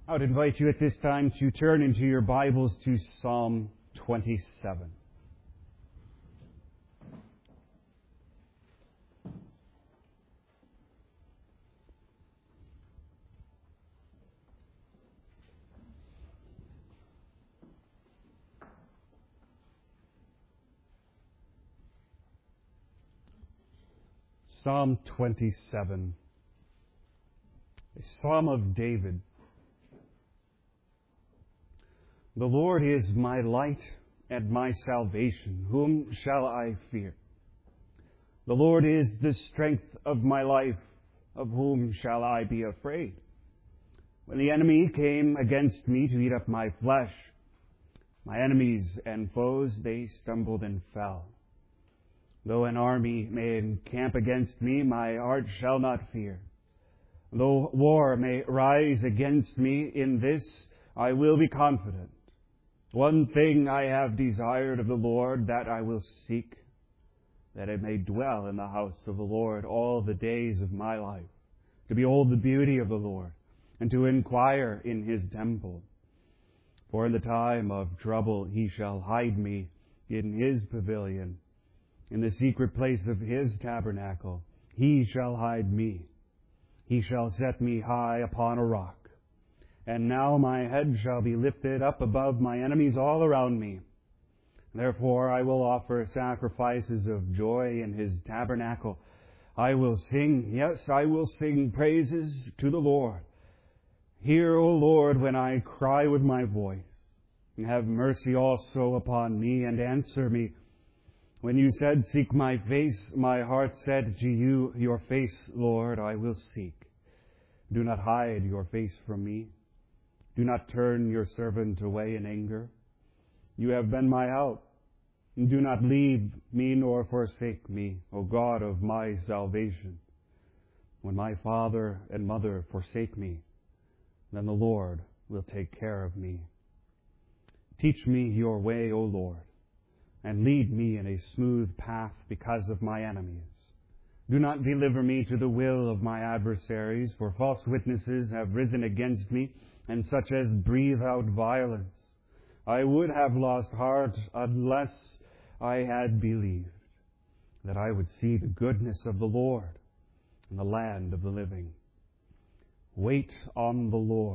I would invite you at this time to turn into your Bibles to Psalm 27. Psalm 27, a Psalm of David. The Lord is my light and my salvation. Whom shall I fear? The Lord is the strength of my life. Of whom shall I be afraid? When the enemy came against me to eat up my flesh, my enemies and foes, they stumbled and fell. Though an army may encamp against me, my heart shall not fear. Though war may rise against me, in this I will be confident. One thing I have desired of the Lord, that I will seek, that I may dwell in the house of the Lord all the days of my life, to behold the beauty of the Lord, and to inquire in His temple. For in the time of trouble He shall hide me in His pavilion. In the secret place of His tabernacle He shall hide me. He shall set me high upon a rock. And now my head shall be lifted up above my enemies all around me. Therefore I will offer sacrifices of joy in His tabernacle. I will sing, yes, I will sing praises to the Lord. Hear, O Lord, when I cry with my voice. And have mercy also upon me and answer me. When you said, seek my face, my heart said to you, your face, Lord, I will seek. Do not hide your face from me. Do not turn your servant away in anger. You have been my help. Do not leave me nor forsake me, O God of my salvation. When my father and mother forsake me, then the Lord will take care of me. Teach me your way, O Lord, and lead me in a smooth path because of my enemies. Do not deliver me to the will of my adversaries, for false witnesses have risen against me, and such as breathe out violence. I would have lost heart unless I had believed that I would see the goodness of the Lord in the land of the living. Wait on the Lord,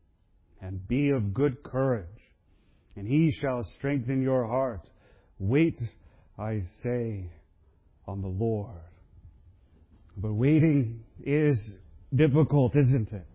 and be of good courage, and He shall strengthen your heart. Wait, I say, on the Lord. But waiting is difficult, isn't it?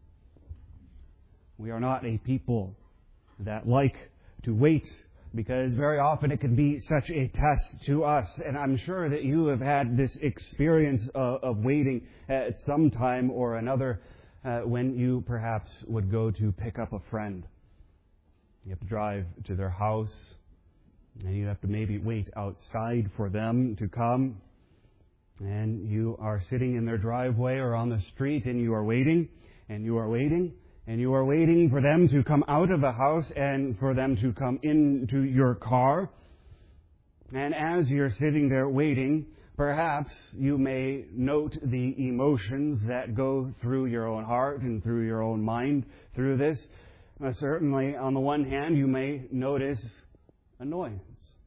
We are not a people that like to wait, because very often it can be such a test to us. And I'm sure that you have had this experience of waiting at some time or another when you perhaps would go to pick up a friend. You have to drive to their house, and you have to maybe wait outside for them to come. And you are sitting in their driveway or on the street, and you are waiting, and you are waiting, and you are waiting for them to come out of the house and for them to come into your car. And as you're sitting there waiting, perhaps you may note the emotions that go through your own heart and through your own mind through this. Certainly, on the one hand, you may notice annoyance.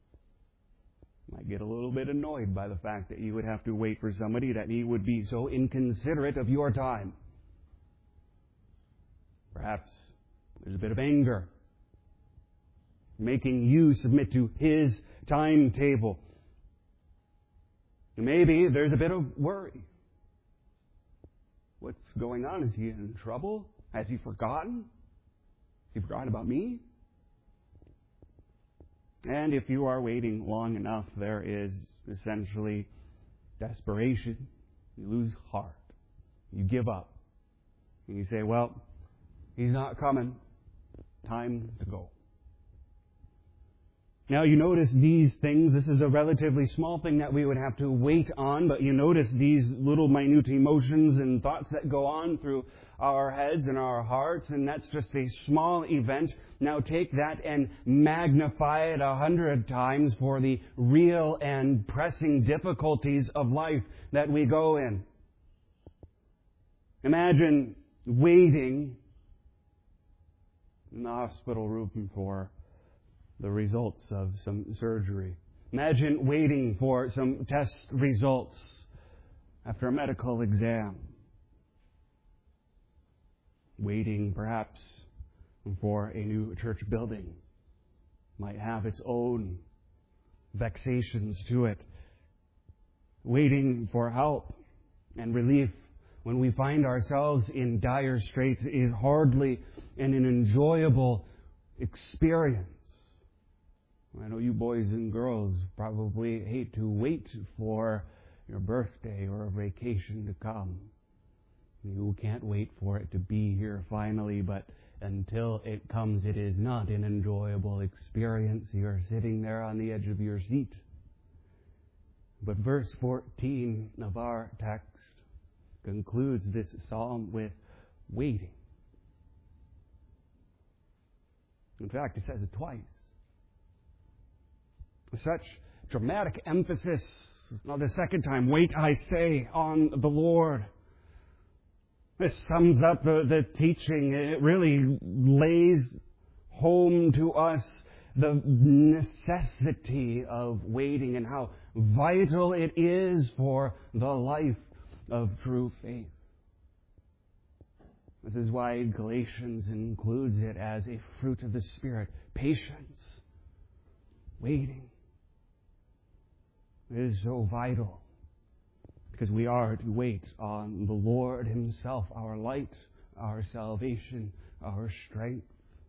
You might get a little bit annoyed by the fact that you would have to wait for somebody, that he would be so inconsiderate of your time. Perhaps there's a bit of anger, making you submit to his timetable. Maybe there's a bit of worry. What's going on? Is he in trouble? Has he forgotten? Has he forgotten about me? And if you are waiting long enough, there is essentially desperation. You lose heart. You give up. And you say, well, he's not coming. Time to go. Now you notice these things. This is a relatively small thing that we would have to wait on, but you notice these little minute emotions and thoughts that go on through our heads and our hearts, and that's just a small event. Now take that and magnify it 100 times for the real and pressing difficulties of life that we go in. Imagine waiting the hospital room for the results of some surgery. Imagine waiting for some test results after a medical exam. Waiting, perhaps, for a new church building. Might have its own vexations to it. Waiting for help and relief when we find ourselves in dire straits is hardly an enjoyable experience. I know you boys and girls probably hate to wait for your birthday or a vacation to come. You can't wait for it to be here finally, but until it comes, it is not an enjoyable experience. You're sitting there on the edge of your seat. But verse 14 of our text concludes this psalm with waiting. In fact, it says it twice. Such dramatic emphasis. Now the second time, wait, I say, on the Lord. This sums up the teaching. It really lays home to us the necessity of waiting and how vital it is for the life of true faith. This is why Galatians includes it as a fruit of the Spirit. Patience. Waiting. It is so vital. Because we are to wait on the Lord Himself, our light, our salvation, our strength.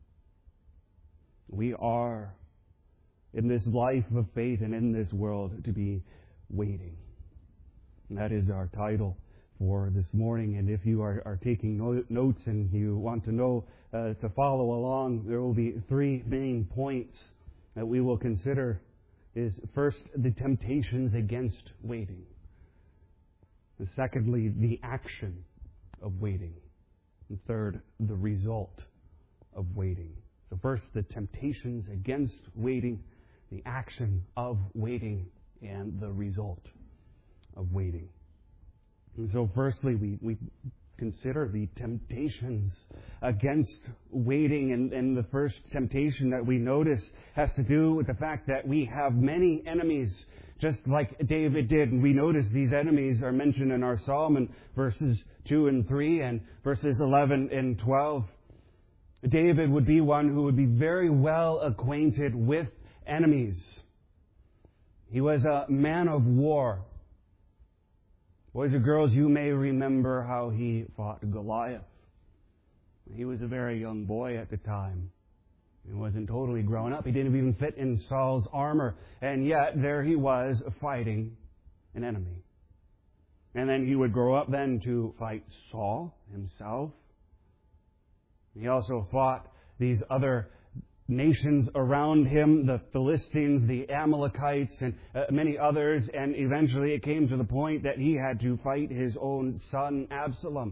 We are, in this life of faith and in this world, to be waiting. And that is our title for this morning. And if you are taking notes and you want to know to follow along, there will be three main points that we will consider. Is first, the temptations against waiting. And secondly, the action of waiting. And third, the result of waiting. So first, the temptations against waiting, the action of waiting, and the result of waiting. And so firstly, we consider the temptations against waiting. And the first temptation that we notice has to do with the fact that we have many enemies, just like David did. And we notice these enemies are mentioned in our psalm in verses 2 and 3 and verses 11 and 12. David would be one who would be very well acquainted with enemies. He was a man of war. Boys and girls, you may remember how he fought Goliath. He was a very young boy at the time. He wasn't totally grown up. He didn't even fit in Saul's armor. And yet, there he was fighting an enemy. And then he would grow up then to fight Saul himself. He also fought these other nations around him, the Philistines, the Amalekites, and many others. And eventually it came to the point that he had to fight his own son, Absalom.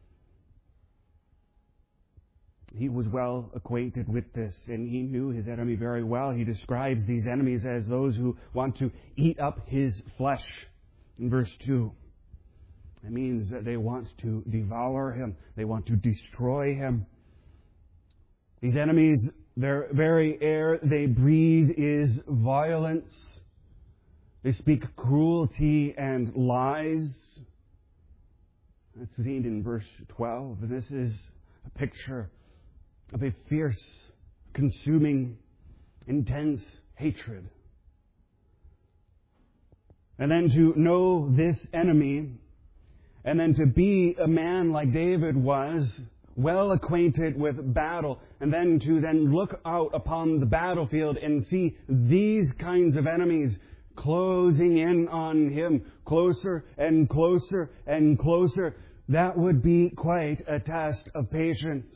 He was well acquainted with this, and he knew his enemy very well. He describes these enemies as those who want to eat up his flesh. In verse 2, it means that they want to devour him. They want to destroy him. These enemies, their very air they breathe is violence. They speak cruelty and lies. That's seen in verse 12. And this is a picture of a fierce, consuming, intense hatred. And then to know this enemy, and then to be a man like David was, well acquainted with battle, and then to look out upon the battlefield and see these kinds of enemies closing in on him, closer and closer and closer, that would be quite a test of patience.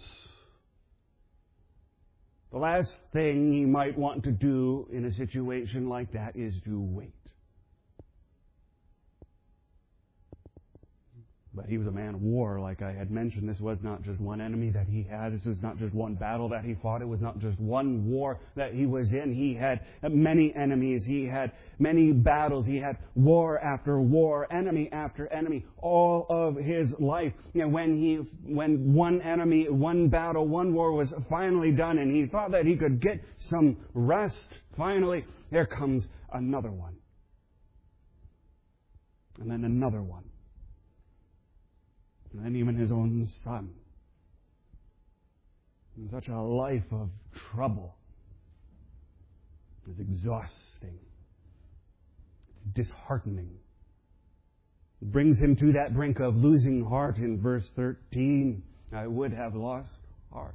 The last thing you might want to do in a situation like that is to wait. But he was a man of war, like I had mentioned. This was not just one enemy that he had. This was not just one battle that he fought. It was not just one war that he was in. He had many enemies. He had many battles. He had war after war, enemy after enemy, all of his life. When one enemy, one battle, one war was finally done and he thought that he could get some rest, finally, there comes another one. And then another one. And then even his own son. And such a life of trouble is exhausting. It's disheartening. It brings him to that brink of losing heart in verse 13. I would have lost heart.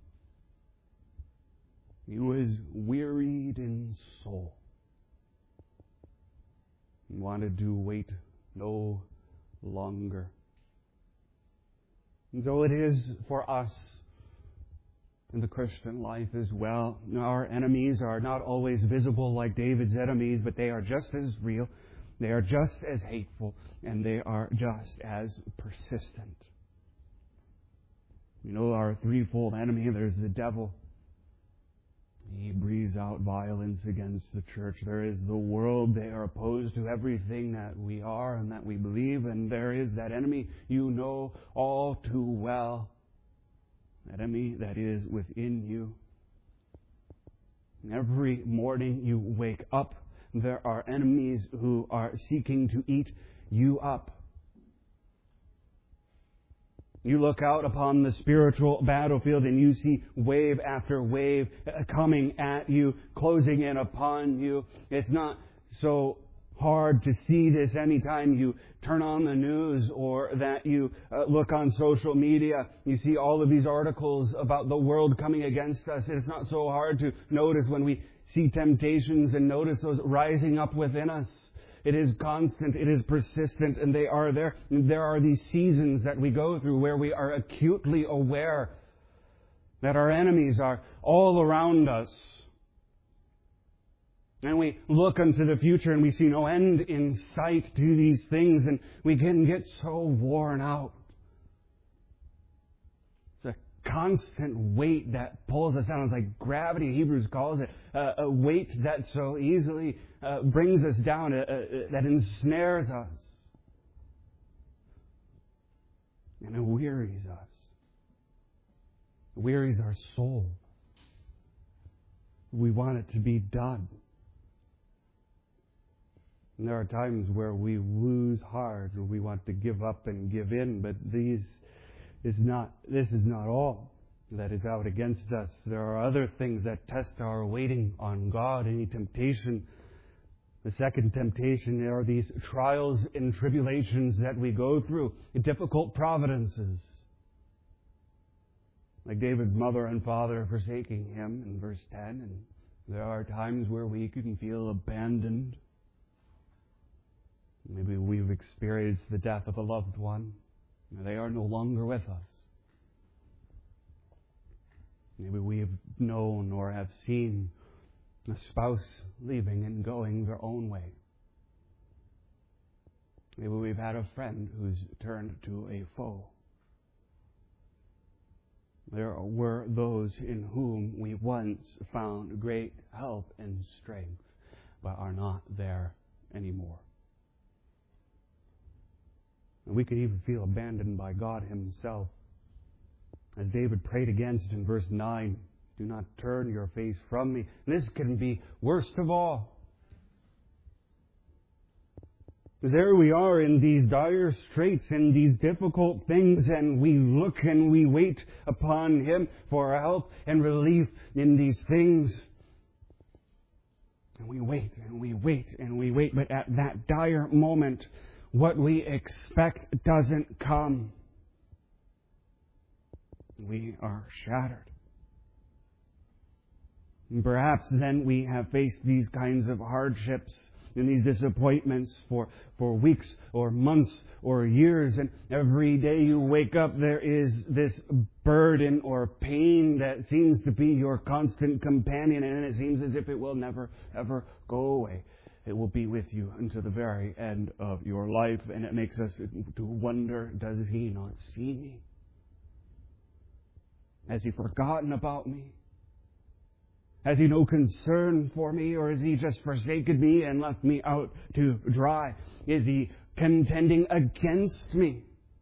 He was wearied in soul. He wanted to wait no longer. And so it is for us in the Christian life as well. Our enemies are not always visible like David's enemies, but they are just as real, they are just as hateful, and they are just as persistent. You know, our threefold enemy, there's the devil. He breathes out violence against the church. There is the world. They are opposed to everything that we are and that we believe. And there is that enemy you know all too well. That enemy that is within you. And every morning you wake up, there are enemies who are seeking to eat you up. You look out upon the spiritual battlefield and you see wave after wave coming at you, closing in upon you. It's not so hard to see this anytime you turn on the news or that you look on social media. You see all of these articles about the world coming against us. It's not so hard to notice when we see temptations and notice those rising up within us. It is constant, it is persistent, and they are there. There are these seasons that we go through where we are acutely aware that our enemies are all around us. And we look into the future and we see no end in sight to these things, and we can get so worn out. It's a constant weight that pulls us down. It's like gravity, Hebrews calls it, a weight that so easily brings us down, that ensnares us. And it wearies us. It wearies our soul. We want it to be done. And there are times where we lose heart, or we want to give up and give in, but this is not all that is out against us. There are other things that test our waiting on God, any temptation. The second temptation are these trials and tribulations that we go through, difficult providences. Like David's mother and father forsaking him in verse 10. And there are times where we can feel abandoned. Maybe we've experienced the death of a loved one. They are no longer with us. Maybe we have known or have seen a spouse leaving and going their own way. Maybe we've had a friend who's turned to a foe. There were those in whom we once found great help and strength, but are not there anymore. And we could even feel abandoned by God Himself. As David prayed against in verse 9, do not turn your face from me. This can be worst of all. Because there we are in these dire straits and these difficult things, and we look and we wait upon Him for help and relief in these things. And we wait and we wait and we wait, but at that dire moment, what we expect doesn't come. We are shattered. And perhaps then we have faced these kinds of hardships and these disappointments for weeks or months or years, and every day you wake up there is this burden or pain that seems to be your constant companion, and it seems as if it will never ever go away. it will be with you until the very end of your life. And it makes us to wonder, does He not see me? Has He forgotten about me? Has He no concern for me, or has He just forsaken me and left me out to dry? Is He contending against me?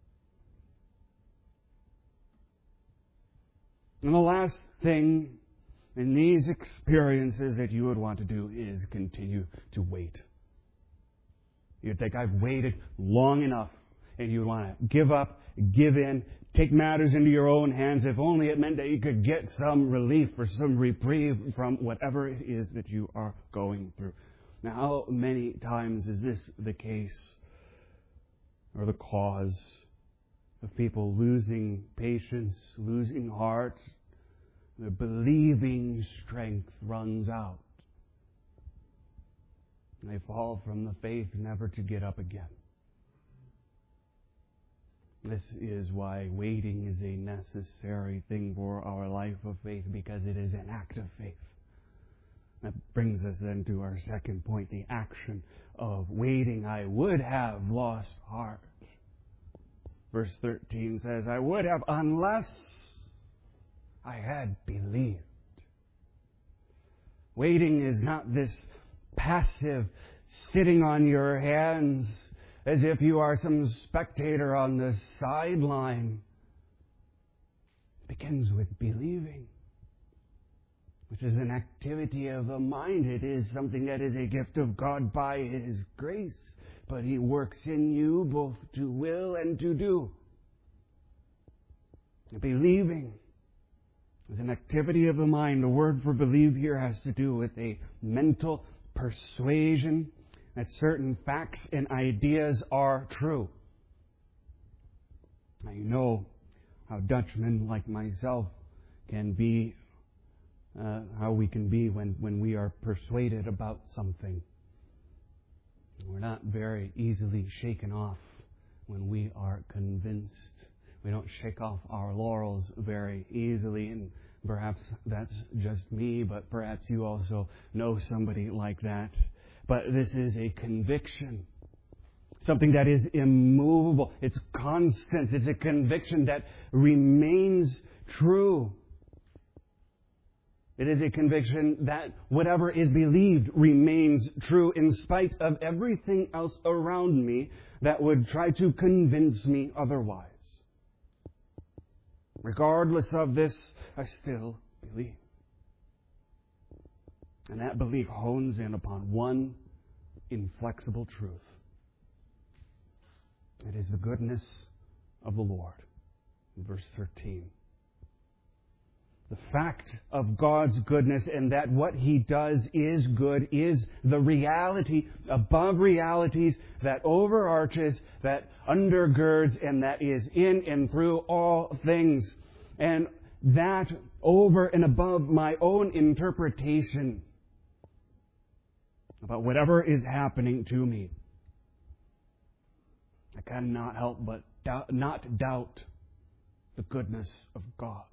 And the last thing in these experiences that you would want to do is continue to wait. You'd think, I've waited long enough, and you'd want to give up, give in, take matters into your own hands, if only it meant that you could get some relief or some reprieve from whatever it is that you are going through. Now, how many times is this the case or the cause of people losing patience, losing heart? Their believing strength runs out. They fall from the faith never to get up again. This is why waiting is a necessary thing for our life of faith, because it is an act of faith. That brings us then to our second point, the action of waiting. I would have lost heart. Verse 13 says, I would have, unless I had believed. Waiting is not this passive sitting on your hands as if you are some spectator on the sideline. It begins with believing, which is an activity of the mind. It is something that is a gift of God by His grace, but He works in you both to will and to do. Believing is an activity of the mind. The word for believe here has to do with a mental persuasion that certain facts and ideas are true. Now, you know how Dutchmen like myself can be, how we can be when we are persuaded about something. We're not very easily shaken off when we are convinced. We don't shake off our laurels very easily, and perhaps that's just me, but perhaps you also know somebody like that. But this is a conviction, something that is immovable. It's constant. It's a conviction that remains true. It is a conviction that whatever is believed remains true in spite of everything else around me that would try to convince me otherwise. Regardless of this, I still believe. And that belief hones in upon one inflexible truth. It is the goodness of the Lord. In verse 13. The fact of God's goodness and that what He does is good is the reality above realities that overarches, that undergirds, and that is in and through all things. And that over and above my own interpretation about whatever is happening to me. I cannot help but not doubt the goodness of God.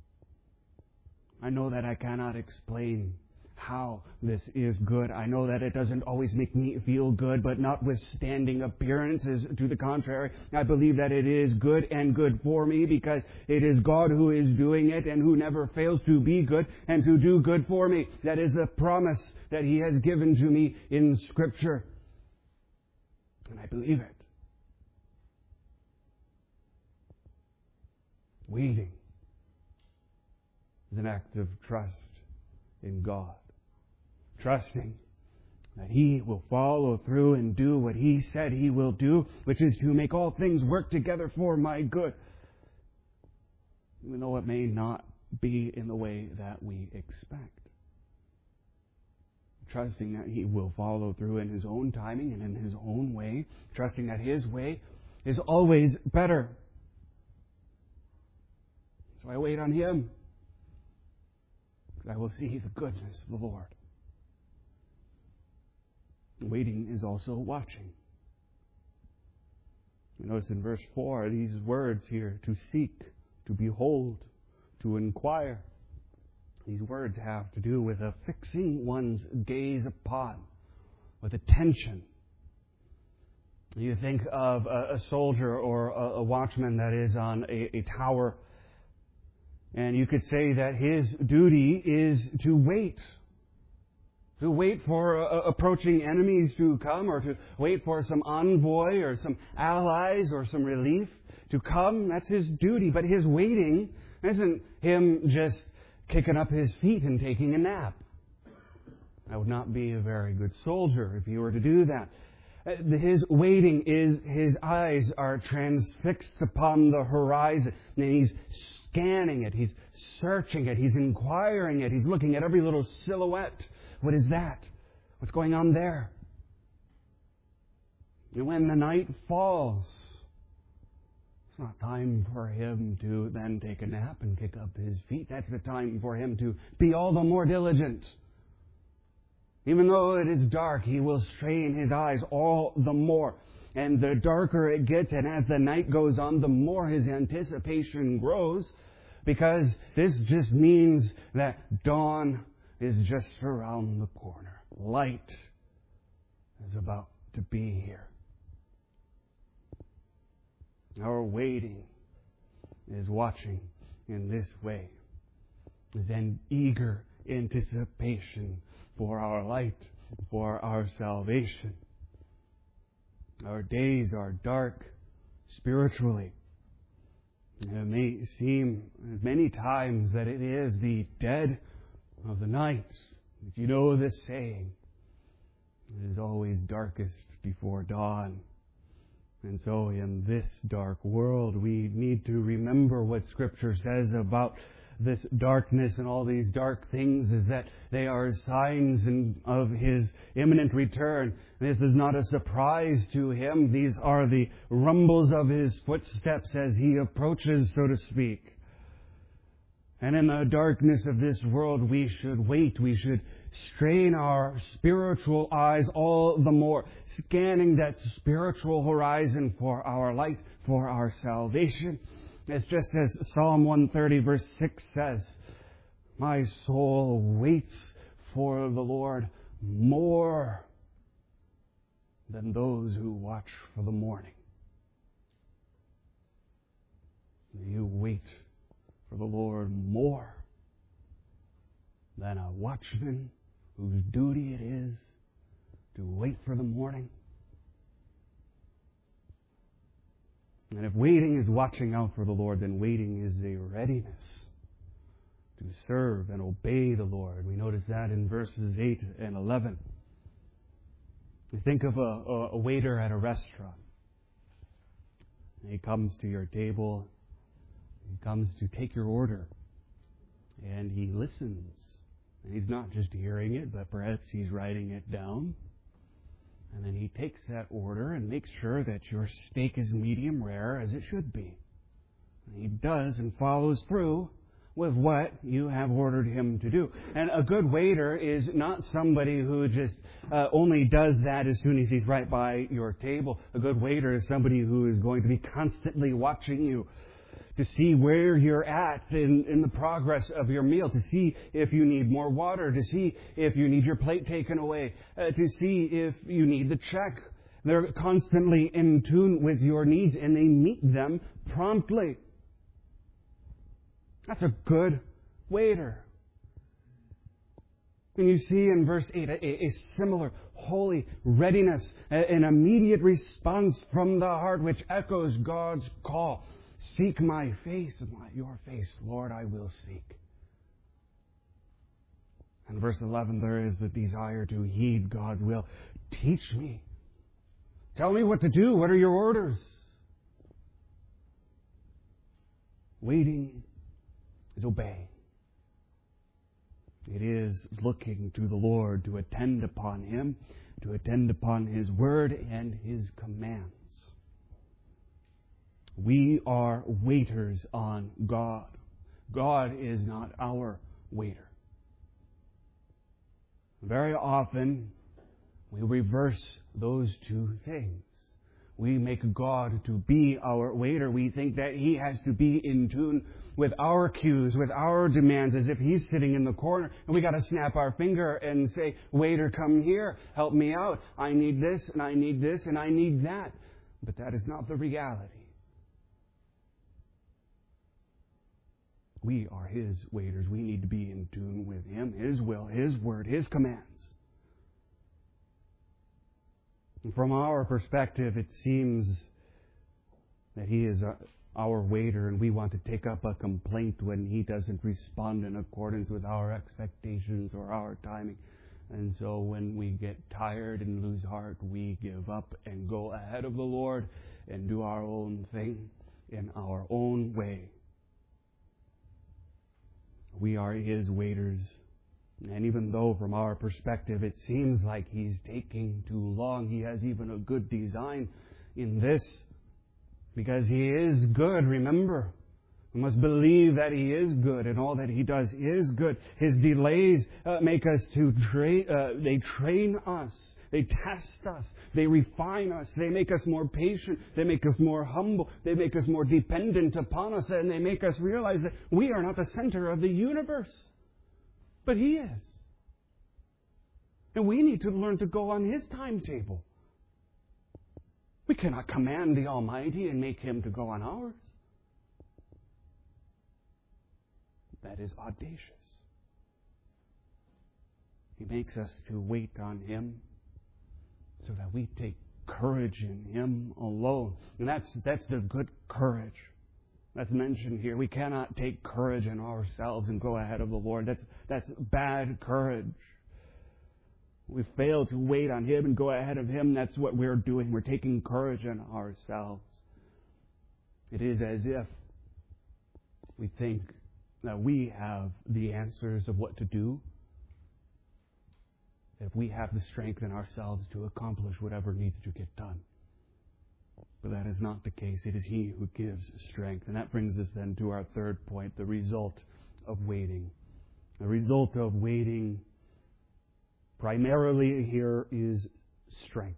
I know that I cannot explain how this is good. I know that it doesn't always make me feel good, but notwithstanding appearances to the contrary, I believe that it is good and good for me because it is God who is doing it and who never fails to be good and to do good for me. That is the promise that He has given to me in Scripture. And I believe it. Waiting is an act of trust in God. Trusting that He will follow through and do what He said He will do, which is to make all things work together for my good. Even though it may not be in the way that we expect. Trusting that He will follow through in His own timing and in His own way. Trusting that His way is always better. So I wait on Him. I will see the goodness of the Lord. Waiting is also watching. You notice in verse 4, these words here, to seek, to behold, to inquire. These words have to do with a fixing one's gaze upon with attention. You think of a soldier or a watchman that is on a tower, and you could say that his duty is to wait. To wait for approaching enemies to come, or to wait for some envoy or some allies or some relief to come. That's his duty. But his waiting isn't him just kicking up his feet and taking a nap. That would not be a very good soldier if he were to do that. His waiting is his eyes are transfixed upon the horizon, and he's scanning it, he's searching it, he's inquiring it, he's looking at every little silhouette. What is that? What's going on there? And when the night falls, it's not time for him to then take a nap and kick up his feet. That's the time for him to be all the more diligent. Even though it is dark, he will strain his eyes all the more. And the darker it gets, and as the night goes on, the more his anticipation grows, because this just means that dawn is just around the corner. Light is about to be here. Our waiting is watching in this way, is an eager anticipation for our light, for our salvation. Our days are dark spiritually. It may seem many times that it is the dead of the night. If you know this saying, it is always darkest before dawn. And so in this dark world, we need to remember what Scripture says about this darkness and all these dark things, is that they are signs of His imminent return. This is not a surprise to Him. These are the rumbles of His footsteps as He approaches, so to speak. And in the darkness of this world, we should wait. We should strain our spiritual eyes all the more, scanning that spiritual horizon for our light, for our salvation. It's just as Psalm 130 verse 6 says, "My soul waits for the Lord more than those who watch for the morning." You wait for the Lord more than a watchman whose duty it is to wait for the morning. And if waiting is watching out for the Lord, then waiting is a readiness to serve and obey the Lord. We notice that in verses 8 and 11. You think of a waiter at a restaurant. He comes to your table. He comes to take your order. And he listens. And he's not just hearing it, but perhaps he's writing it down. And then he takes that order and makes sure that your steak is medium rare, as it should be. And he does and follows through with what you have ordered him to do. And a good waiter is not somebody who just only does that as soon as he's right by your table. A good waiter is somebody who is going to be constantly watching you, to see where you're at in the progress of your meal, to see if you need more water, to see if you need your plate taken away, to see if you need the check. They're constantly in tune with your needs, and they meet them promptly. That's a good waiter. And you see in verse 8 a similar holy readiness, an immediate response from the heart which echoes God's call. Seek my face, your face, Lord, I will seek. And verse 11, there is the desire to heed God's will. Teach me. Tell me what to do. What are your orders? Waiting is obeying. It is looking to the Lord to attend upon Him, to attend upon His word and His commands. We are waiters on God. God is not our waiter. Very often, we reverse those two things. We make God to be our waiter. We think that He has to be in tune with our cues, with our demands, as if He's sitting in the corner. And we got to snap our finger and say, waiter, come here, help me out. I need this, and I need this, and I need that. But that is not the reality. We are His waiters. We need to be in tune with Him, His will, His word, His commands. And from our perspective, it seems that He is our waiter, and we want to take up a complaint when He doesn't respond in accordance with our expectations or our timing. And so when we get tired and lose heart, we give up and go ahead of the Lord and do our own thing in our own way. We are His waiters. And even though from our perspective it seems like He's taking too long, He has even a good design in this. Because He is good, remember. We must believe that He is good and all that He does is good. His delays make us they train us. They test us. They refine us. They make us more patient. They make us more humble. They make us more dependent upon us. And they make us realize that we are not the center of the universe. But He is. And we need to learn to go on His timetable. We cannot command the Almighty and make Him to go on ours. That is audacious. He makes us to wait on Him so that we take courage in Him alone. And that's the good courage that's mentioned here. We cannot take courage in ourselves and go ahead of the Lord. That's bad courage. We fail to wait on Him and go ahead of Him. That's what we're doing. We're taking courage in ourselves. It is as if we think that we have the answers of what to do. If we have the strength in ourselves to accomplish whatever needs to get done. But that is not the case. It is He who gives strength. And that brings us then to our third point, the result of waiting. The result of waiting primarily here is strength.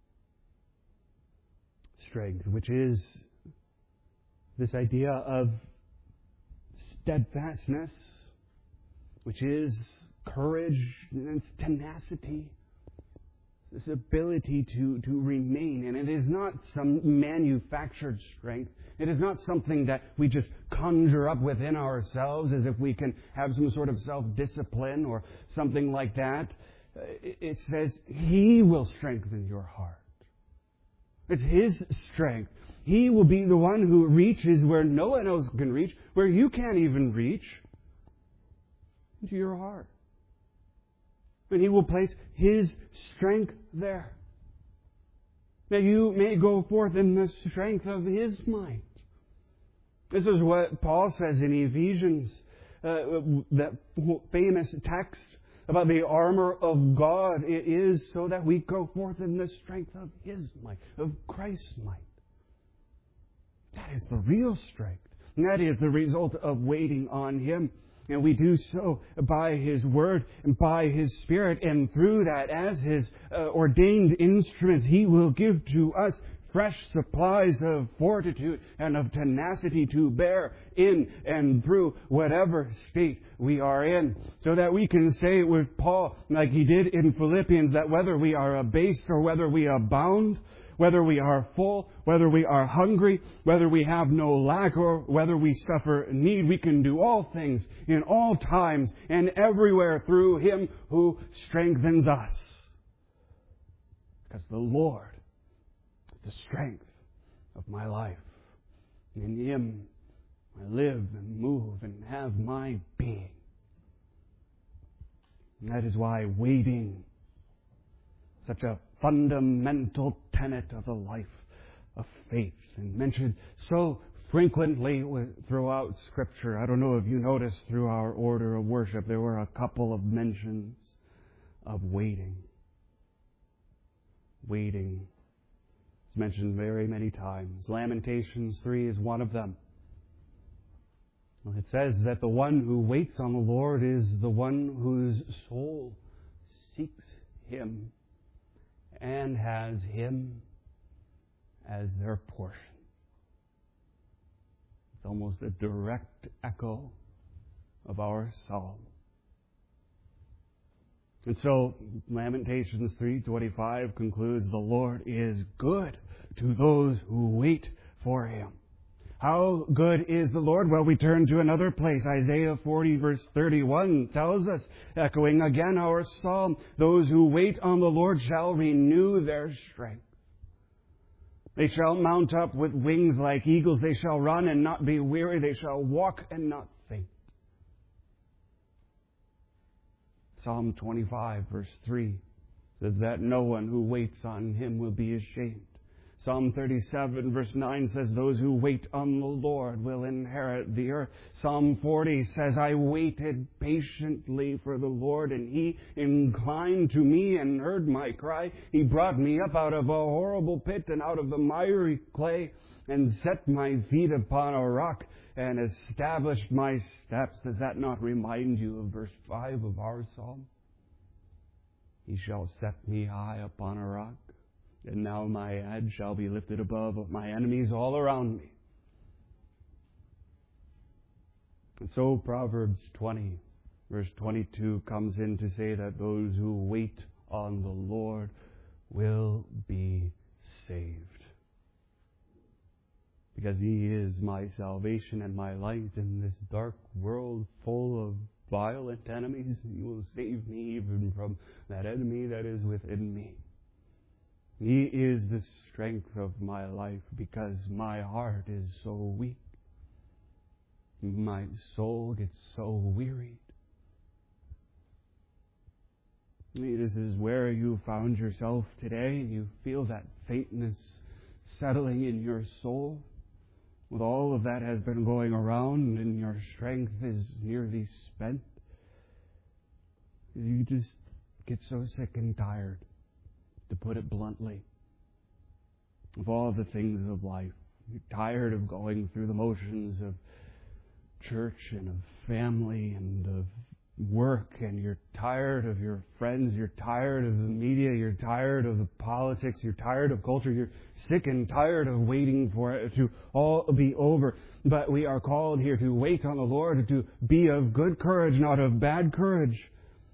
Strength, which is this idea of steadfastness, which is courage and tenacity, this ability to remain. And it is not some manufactured strength. It is not something that we just conjure up within ourselves as if we can have some sort of self-discipline or something like that. It says He will strengthen your heart. It's His strength. He will be the one who reaches where no one else can reach, where you can't even reach, into your heart. And He will place His strength there. That you may go forth in the strength of His might. This is what Paul says in Ephesians, that famous text about the armor of God. It is so that we go forth in the strength of His might, of Christ's might. That is the real strength. And that is the result of waiting on Him. And we do so by His Word and by His Spirit. And through that, as His ordained instruments, He will give to us fresh supplies of fortitude and of tenacity to bear in and through whatever state we are in. So that we can say with Paul, like he did in Philippians, that whether we are abased or whether we abound, whether we are full, whether we are hungry, whether we have no lack, or whether we suffer need, we can do all things in all times and everywhere through Him who strengthens us. Because the Lord is the strength of my life. In Him I live and move and have my being. And that is why waiting, such a fundamental tenet of the life of faith, and mentioned so frequently throughout Scripture. I don't know if you noticed through our order of worship, there were a couple of mentions of waiting. Waiting is mentioned very many times. Lamentations 3 is one of them. It says that the one who waits on the Lord is the one whose soul seeks Him and has Him as their portion. It's almost a direct echo of our psalm. And so Lamentations 3:25 concludes, "The Lord is good to those who wait for Him." How good is the Lord? Well, we turn to another place. Isaiah 40 verse 31 tells us, echoing again our psalm, "Those who wait on the Lord shall renew their strength. They shall mount up with wings like eagles. They shall run and not be weary. They shall walk and not faint." Psalm 25 verse 3 says that no one who waits on Him will be ashamed. Psalm 37 verse 9 says, "Those who wait on the Lord will inherit the earth." Psalm 40 says, "I waited patiently for the Lord, and He inclined to me and heard my cry. He brought me up out of a horrible pit and out of the miry clay, and set my feet upon a rock and established my steps." Does that not remind you of verse 5 of our psalm? "He shall set me high upon a rock, and now my head shall be lifted above my enemies all around me." And so Proverbs 20, verse 22 comes in to say that those who wait on the Lord will be saved. Because He is my salvation and my light in this dark world full of violent enemies. He will save me even from that enemy that is within me. He is the strength of my life because my heart is so weak. My soul gets so wearied. This is where you found yourself today. You feel that faintness settling in your soul. With all of that has been going around and your strength is nearly spent. You just get so sick and tired, to put it bluntly, of all the things of life. You're tired of going through the motions of church and of family and of work, and you're tired of your friends, you're tired of the media, you're tired of the politics, you're tired of culture, you're sick and tired of waiting for it to all be over. But we are called here to wait on the Lord, to be of good courage, not of bad courage.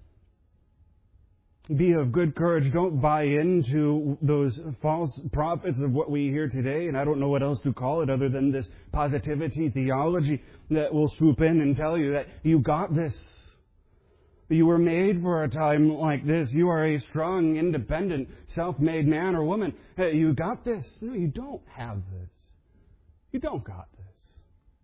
Be of good courage. Don't buy into those false prophets of what we hear today, and I don't know what else to call it other than this positivity theology that will swoop in and tell you that you got this. You were made for a time like this. You are a strong, independent, self-made man or woman. You got this. No, you don't have this. You don't got this.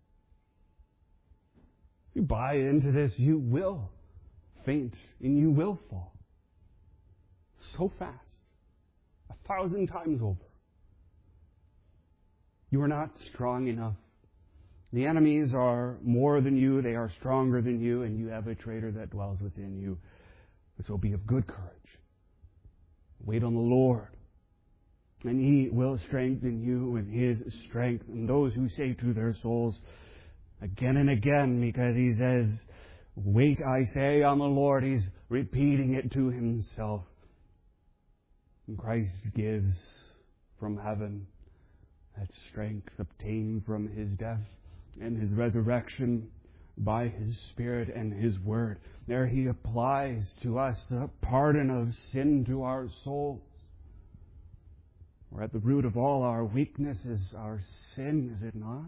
If you buy into this, you will faint and you will fall. So fast. 1,000 times over. You are not strong enough. The enemies are more than you. They are stronger than you. And you have a traitor that dwells within you. So be of good courage. Wait on the Lord. And He will strengthen you in His strength. And those who say to their souls again and again, because He says, "Wait, I say, on the Lord." He's repeating it to Himself. And Christ gives from heaven that strength obtained from His death and His resurrection by His Spirit and His Word. There He applies to us the pardon of sin to our souls. We're at the root of all our weaknesses, our sin, is it not?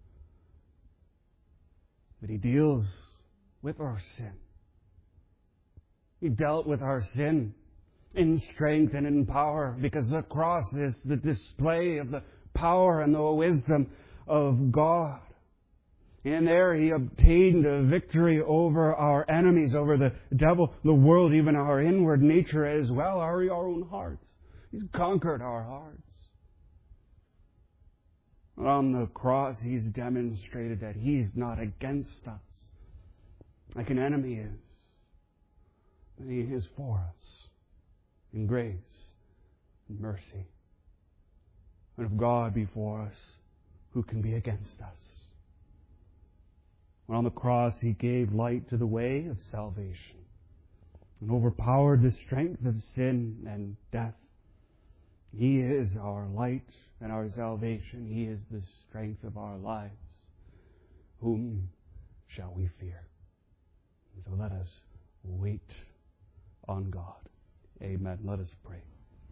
But He deals with our sin. He dealt with our sin in strength and in power, because the cross is the display of the power and the wisdom of God. And there He obtained a victory over our enemies, over the devil, the world, even our inward nature as well, our own hearts. He's conquered our hearts. On the cross, He's demonstrated that He's not against us like an enemy is. He is for us in grace and mercy. And if God be for us, who can be against us? When on the cross He gave light to the way of salvation and overpowered the strength of sin and death. He is our light and our salvation. He is the strength of our lives. Whom shall we fear? So let us wait on God. Amen. Let us pray.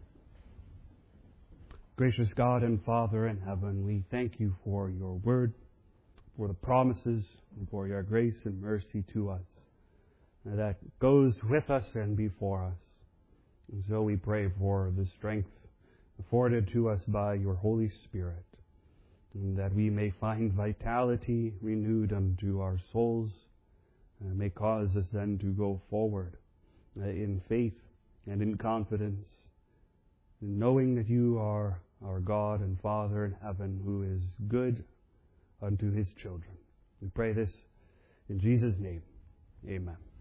Gracious God and Father in heaven, we thank you for your word, for the promises, and for your grace and mercy to us that goes with us and before us. And so we pray for the strength afforded to us by your Holy Spirit, and that we may find vitality renewed unto our souls, and may cause us then to go forward in faith and in confidence, knowing that you are our God and Father in heaven, who is good unto his children. We pray this in Jesus' name. Amen.